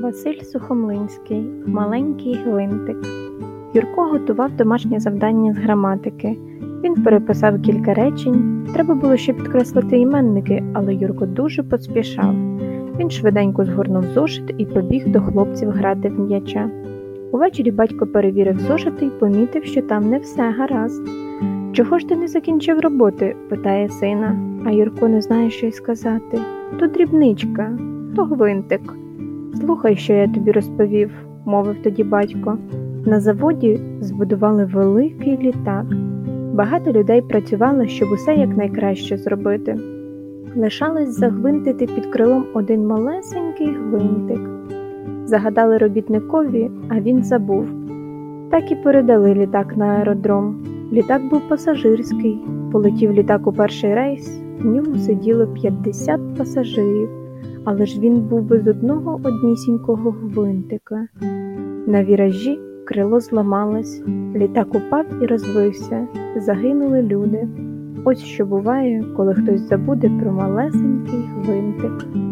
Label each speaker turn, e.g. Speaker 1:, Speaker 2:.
Speaker 1: Василь Сухомлинський «Маленький гвинтик». Юрко готував домашнє завдання з граматики. Він переписав кілька речень. Треба було ще підкреслити іменники, але Юрко дуже поспішав. Він швиденько згорнув зошит і побіг до хлопців грати в м'яча. Увечері батько перевірив зошити й помітив, що там не все гаразд. «Чого ж ти не закінчив роботи?» – питає сина, а Юрко не знає, що й сказати. «То дрібничка, то гвинтик». «Слухай, що я тобі розповів», – мовив тоді батько. На заводі збудували великий літак. Багато людей працювало, щоб усе якнайкраще зробити. Лишалось загвинтити під крилом один малесенький гвинтик. Загадали робітникові, а він забув. Так і передали літак на аеродром. Літак був пасажирський. Полетів літак у перший рейс, в ньому сиділо 50 пасажирів, але ж він був без одного однісінького гвинтика. На віражі крило зламалось, літак упав і розбився, загинули люди. Ось що буває, коли хтось забуде про малесенький гвинтик.